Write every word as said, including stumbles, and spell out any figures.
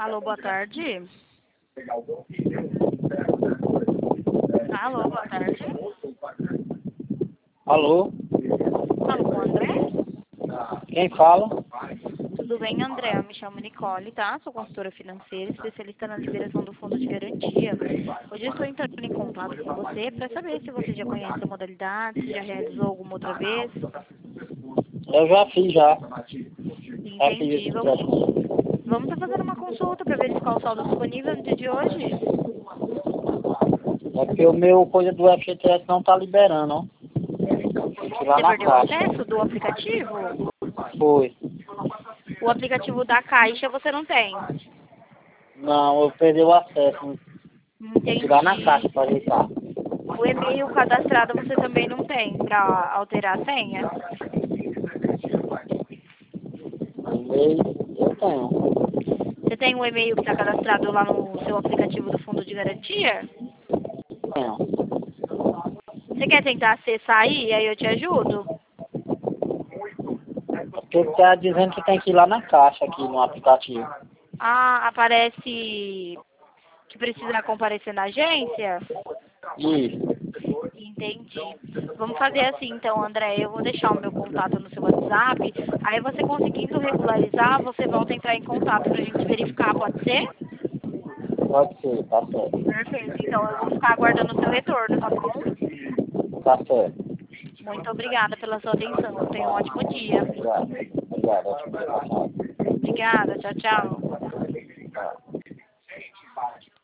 Alô, boa tarde. Alô, boa tarde. Alô? Alô, com o André? Quem fala? Tudo bem, André? Eu me chamo Nicole, tá? Sou consultora financeira, especialista na liberação do fundo de garantia. Hoje eu estou entrando em contato com você para saber se você já conhece a modalidade, se já realizou alguma outra vez. Eu já fiz já. Já fiz Entendi. esse Vamos, processo. vamos estar fazendo uma consulta para verificar o saldo disponível no dia de hoje. É porque o meu coisa do F G T S não tá liberando, ó. Fui lá Você na perdeu o caixa. acesso do aplicativo? Foi. O aplicativo da Caixa você não tem. Não, eu perdi o acesso. Fui lá na Entendi. caixa pra ajeitar. O e-mail cadastrado você também não tem para alterar a senha? O e-mail eu tenho. Você tem um e-mail que está cadastrado lá no seu aplicativo do Fundo de Garantia? Tenho. Você quer tentar acessar aí e aí eu te ajudo? Porque tá dizendo que tem que ir lá na caixa aqui no aplicativo. Ah, aparece que precisa comparecer na agência? Isso. Entendi. Vamos fazer assim então, André. Eu vou deixar o meu contato no seu WhatsApp. Aí você conseguindo regularizar, você volta a entrar em contato para a gente verificar, pode ser? Pode ser, tá certo. Perfeito. Então eu vou ficar aguardando o seu retorno, tá bom? Tá certo. Muito obrigada pela sua atenção. Tenha um ótimo dia. Obrigado. Obrigado. Ótimo dia. Obrigada. Tchau, tchau.